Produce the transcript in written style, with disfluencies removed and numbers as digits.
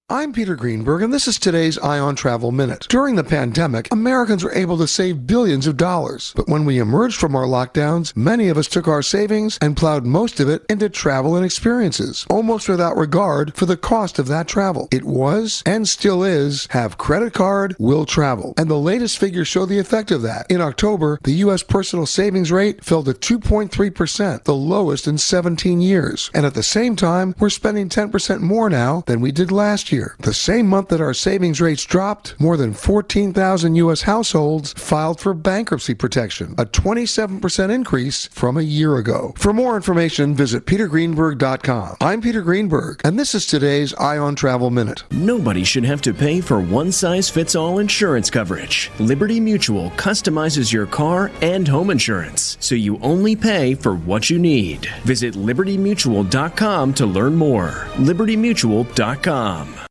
I'm Peter Greenberg, and this is today's Ion Travel Minute. During the pandemic, Americans were able to save billions of dollars. But when we emerged from our lockdowns, many of us took our savings and plowed most of it into travel and experiences, almost without regard for the cost of that travel. It was, and still is, have credit card, will travel. And the latest figures show the effect of that. In October, the U.S. personal savings rate fell to 2.3%, the lowest in 17 years. And at the same time, we're spending 10% more now than we did last year. The same month that our savings rates dropped, more than 14,000 U.S. households filed for bankruptcy protection, a 27% increase from a year ago. For more information, visit petergreenberg.com. I'm Peter Greenberg, and this is today's Ion Travel Minute. Nobody should have to pay for one-size-fits-all insurance coverage. Liberty Mutual customizes your car and home insurance, so you only pay for what you need. Visit libertymutual.com to learn more. libertymutual.com.